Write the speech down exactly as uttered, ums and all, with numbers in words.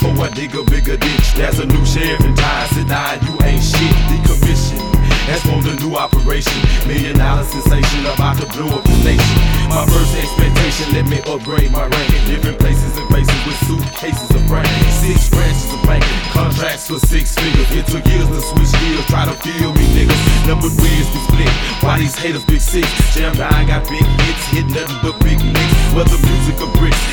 for a nigga bigger ditch. There's a new sheriff in town, sit down, you ain't shit. Decommission, that's from the new operation. Million dollar sensation about to blow up the nation. My first expectation, let me upgrade my ranking. Different places and faces with suitcases of brain. Six branches of banking, contracts for six figures. It took years to switch gears, try to feel me niggas. Numbered wheels be split, why these haters big six? Jam down, got big hits, hit nothing but big licks. Whether music or bricks,